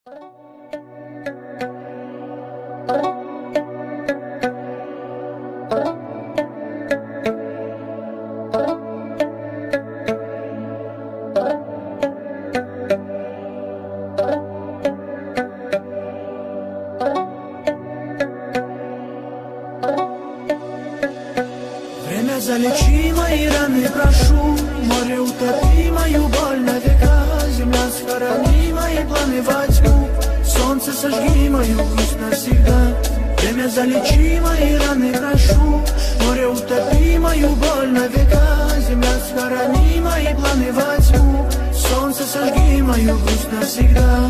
Время залечи мои раны, прошу, море утопи мою боль на века, земля схорони мои планы во тьму, солнце сожги мою грусть навсегда. Время залечи мои раны, прошу, море утопи мою боль на века, земля схорони мои планы во тьму, солнце сожги мою грусть навсегда.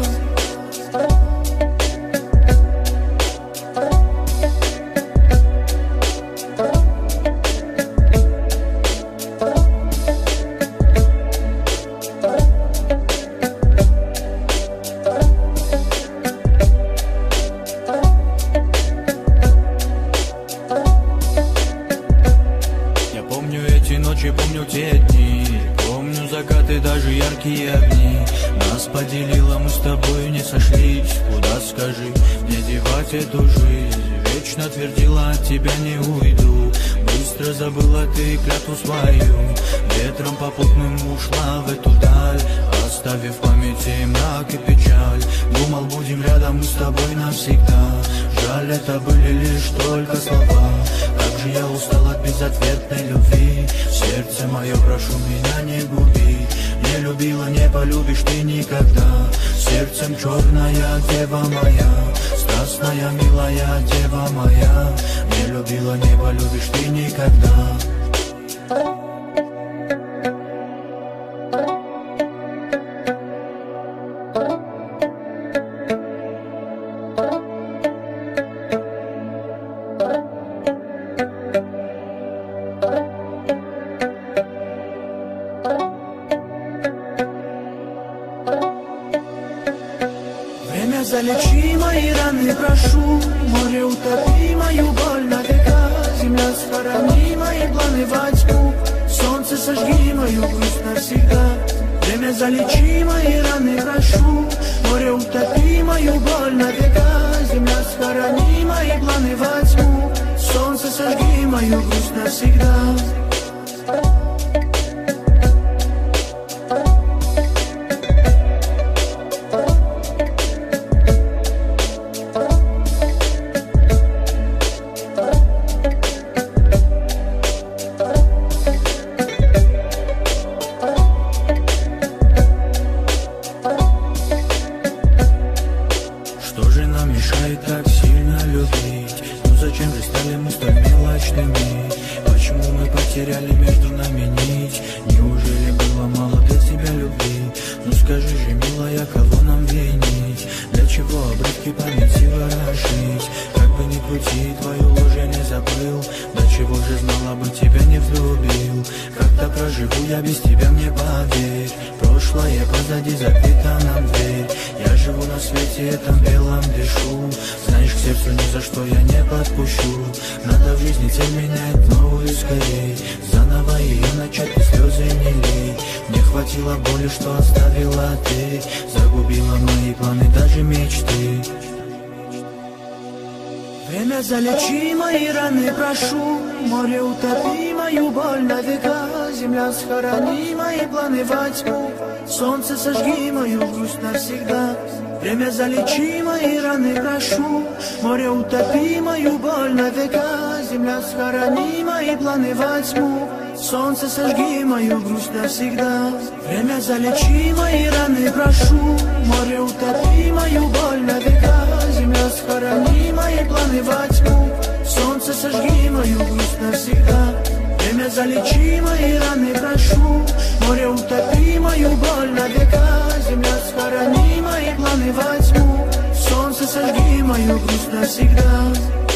Помню те дни, помню закаты, даже яркие огни. Нас поделило, мы с тобой не сошлись. Куда, скажи, мне девать эту жизнь? Вечно твердила, от тебя не уйду. Быстро забыла ты клятву свою. Ветром попутным ушла в эту даль, оставив в памяти мрак и печаль. Думал, будем рядом мы с тобой навсегда. Жаль, это были лишь только слова. Как же я устал от безответной любви. Сердце мое, прошу, меня не губи. Не любила, не полюбишь ты никогда. Сердцем черная дева моя, страстная, милая дева моя. Не любила, не полюбишь ты никогда. Время залечи мои раны, прошу, море утопи мою боль на века, земля схорони мои планы во тьму, солнце сожги мою грусть навсегда. Время залечи мои раны, прошу, море утопи мою боль на века, земля схорони мои планы во тьму, солнце сожги мою грусть навсегда. Что же нам мешает так сильно любить? Ну зачем же стали мы столь мелочными? Почему мы потеряли между нами нить? Неужели было мало для тебя любви? Ну скажи же, милая, кого нам винить? Для чего обрывки памяти ворошить? Как бы ни крути, твою ложь я не забыл. До чего же знала бы, тебя не взлюбил? Как-то проживу я без тебя, мне поверь. Прошлое позади, закрыта нам дверь. Я живу на свете этом белом, дышу. Знаешь, к сердцу ни за что я не подпущу. Надо в жизни цель менять новую скорей. Заново ее начать и слезы не лей. Мне хватило боли, что оставила ты. Загубила мои планы, даже мечты. Время залечи мои раны, прошу, море утопи мою боль на века, земля схорони мои планы во тьму, солнце сожги мою грусть навсегда. Время залечи мои раны, прошу, море утопи мою боль на века, земля схорони мои планы во тьму, солнце сожги мою грусть навсегда. Время залечи мои раны, прошу, море утопи мою боль на века, земля схорони мои планы во тьму, солнце сожги мою грусть навсегда. Время залечи мои раны, прошу, море утопи мою боль на века, земля схорони мои планы во тьму, солнце сожги мою грусть навсегда.